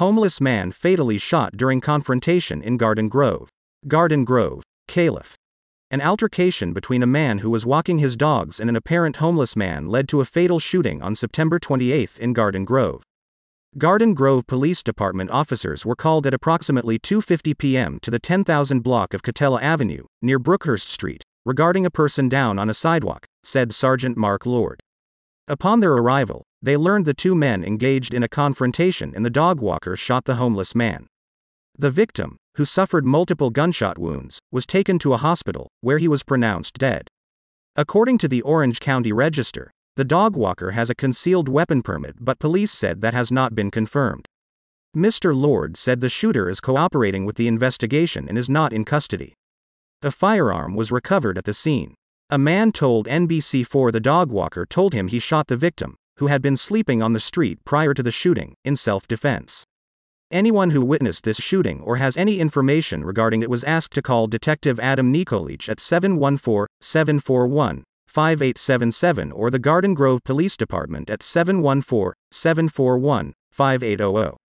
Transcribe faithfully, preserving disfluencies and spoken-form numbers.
Homeless man fatally shot during confrontation in Garden Grove. Garden Grove, Calif. An altercation between a man who was walking his dogs and an apparent homeless man led to a fatal shooting on September twenty-eighth in Garden Grove. Garden Grove Police Department officers were called at approximately two fifty p m to the ten thousand block of Catella Avenue, near Brookhurst Street, regarding a person down on a sidewalk, said Sergeant Mark Lord. Upon their arrival, they learned the two men engaged in a confrontation and the dog walker shot the homeless man. The victim, who suffered multiple gunshot wounds, was taken to a hospital, where he was pronounced dead. According to the Orange County Register, the dog walker has a concealed weapon permit, but police said that has not been confirmed. Mister Lord said the shooter is cooperating with the investigation and is not in custody. A firearm was recovered at the scene. A man told N B C four the dog walker told him he shot the victim, who had been sleeping on the street prior to the shooting, in self-defense. Anyone who witnessed this shooting or has any information regarding it was asked to call Detective Adam Nikolic at seven one four, seven four one, five eight seven seven or the Garden Grove Police Department at seven one four, seven four one, five eight zero zero.